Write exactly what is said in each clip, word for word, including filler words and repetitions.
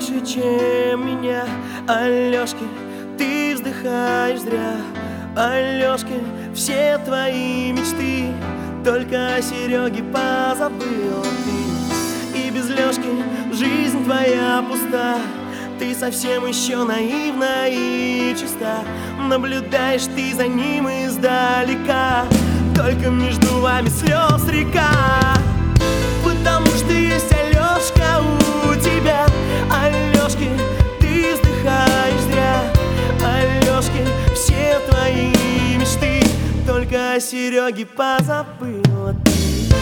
больше, чем меня. Алёшкин, ты вздыхаешь зря. Алёшкин, все твои мечты только о Серёге позабыл ты. И без Лёшки жизнь твоя пуста. Ты совсем еще наивна и чиста. Наблюдаешь ты за ним издалека. Только между вами слез река. Потому что есть Алёшка у тебя. Алёшкин, ты вздыхаешь зря. Алёшкин, все твои мечты только о Серёге позабыла ты.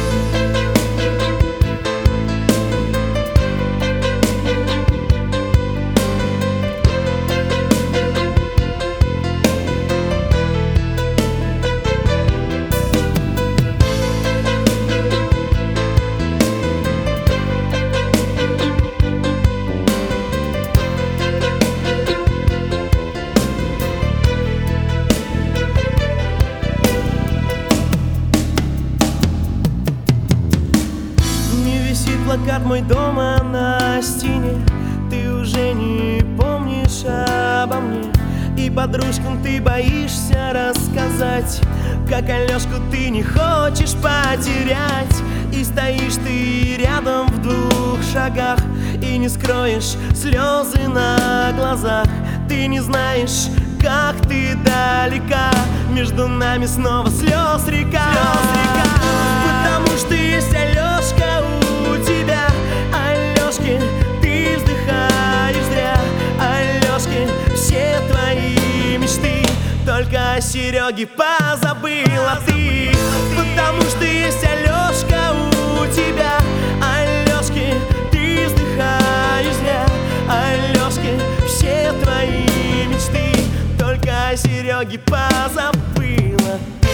Плакат мой дома на стене. Ты уже не помнишь обо мне. И подружкам ты боишься рассказать, как Алёшку ты не хочешь потерять. И стоишь ты рядом в двух шагах, и не скроешь слезы на глазах. Ты не знаешь, как ты далека. Между нами снова слез река, слез река. Потому что есть Алёшка у тебя. Алёшкин, ты вздыхаешь зря. Алёшкин, все твои мечты только о Серёге позабыла ты. Потому что есть Алёшка у тебя. Алёшкин, ты вздыхаешь зря. Алёшкин, все твои мечты только о Серёге позабыла ты.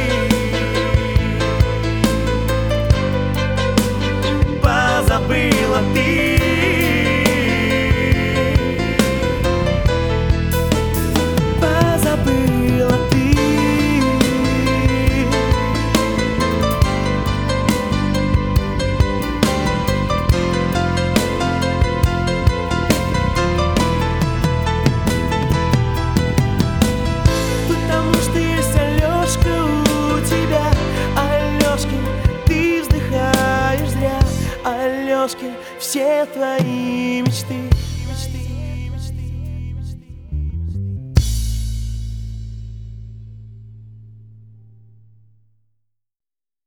Позабыла ты. Позабыла ты. Потому что есть Алёшка у тебя. Алёшкин, ты вздыхаешь зря. Алёшкин, все твои мечты